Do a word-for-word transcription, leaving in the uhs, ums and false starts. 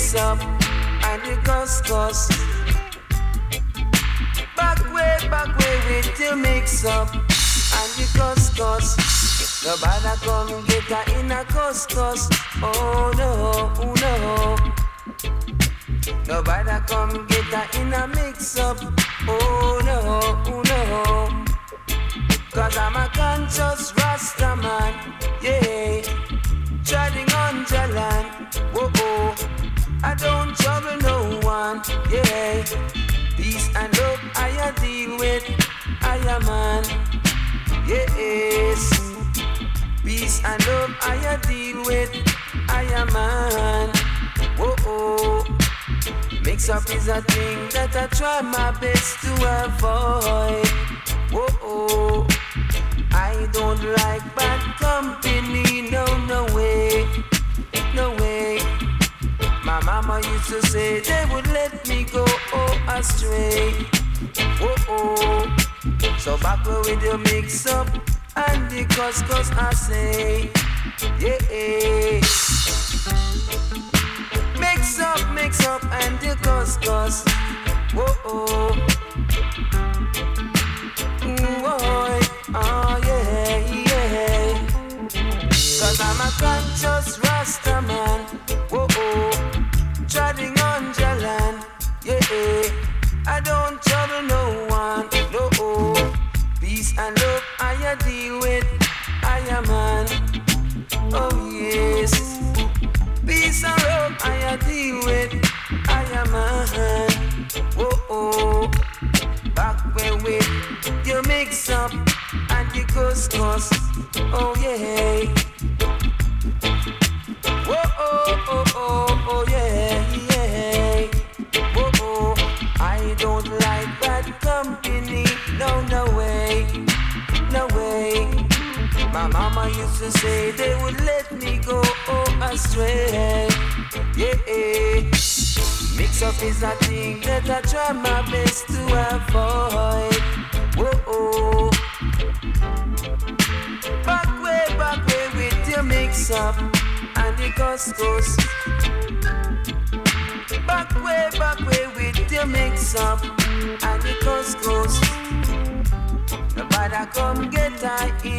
mix up and the couscous. Back way, back way with the mix up and the couscous. Nobody come get her in a couscous. Oh no, oh no. Nobody come get her in a mix up. Oh no, oh no. Cause I'm a conscious Rasta man. Yeah. Treading on the land. Whoa, oh. I don't trouble no one. Yeah. Peace and love I deal with. I am man. Yes. Peace and love I deal with. I am man. Whoa, oh. Mix up is a thing that I try my best to avoid. Whoa, oh. I don't like bad company. No, no way. No way. My mama used to say they would let me go oh, astray. Whoa, oh. So back where with the mix up and the couscous I say, yeah. Mix up, mix up and the couscous. Whoa, oh. Mm, boy, oh yeah, yeah. Cause I'm a conscious Rasta man. Whoa, oh. Treading on the land. Yeah, I don't trouble no one. No, oh. Peace and love I deal with. I am man. Oh yes. Peace and love I deal with. I am man. Oh oh. Back where with you mix up and the couscous. Oh yeah. Oh oh oh oh oh yeah yeah. Oh oh. I don't like bad company. No no way. No way. My mama used to say they would let me go oh, astray. Yeah. Mix up is a thing that I try my best to avoid. Whoa, oh. Back way, back way with your mix up and the couscous. Back way, back way with your mix up and the couscous. Nobody come get her in